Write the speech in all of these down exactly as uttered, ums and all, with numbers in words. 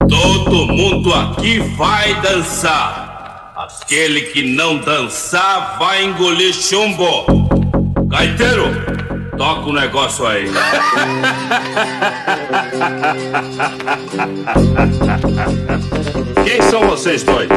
Todo mundo aqui vai dançar. Aquele que não dançar vai engolir chumbo. Gaiteiro, toca o negócio aí. Quem são vocês dois?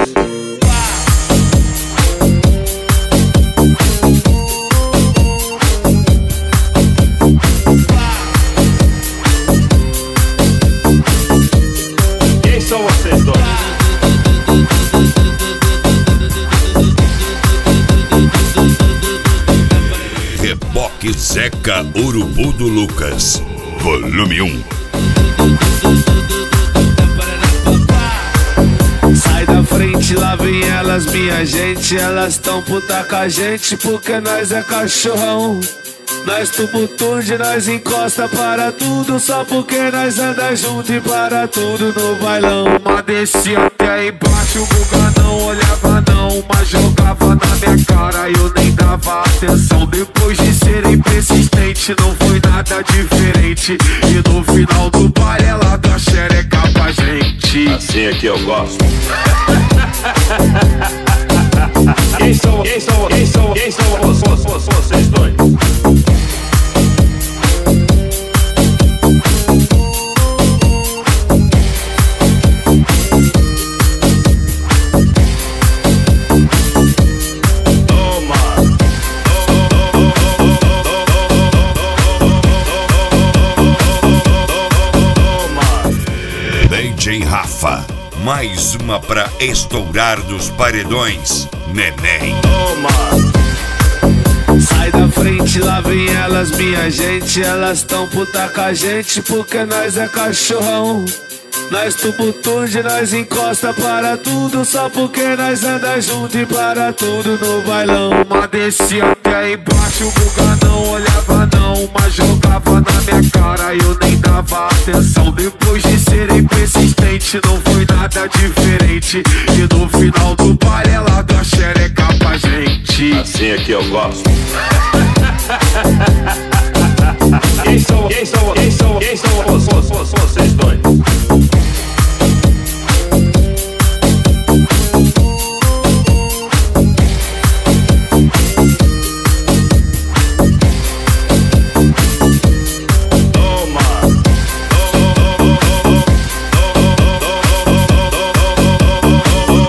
Quem são vocês dois? Reboque Zeca Urubu do Lucas, volume um. Sai da frente, lá vem elas, minha gente. Elas tão puta com a gente porque nós é cachorrão. Nós tumultude, nós encosta para tudo, só porque nós anda junto e para tudo no bailão. Mas descia até aí embaixo, o Guga não olhava não, mas jogava na minha cara e eu nem dava atenção. Depois de serem persistente, não foi nada diferente. E no final do baile ela dá xereca pra gente. Assim é que eu gosto. Quem são, quem são, quem são, quem são vocês, vocês dois? D J Rafa, mais uma pra estourar dos paredões, neném. Sai da frente, lá vem elas, minha gente. Elas tão puta com a gente porque nós é cachorrão. Nós tumultude, nós encosta para tudo, só porque nós anda junto e para tudo no bailão. Mas descia até aí embaixo, o Guga não olhava não, mas jogava na minha cara e eu nem dava atenção. Depois de serem persistente, não foi nada diferente. E no final do baile ela dá xereca pra gente. Assim é que eu gosto. Quem são, quem são, quem são, quem são vocês dois?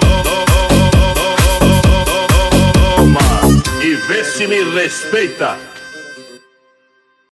E vê se me respeita.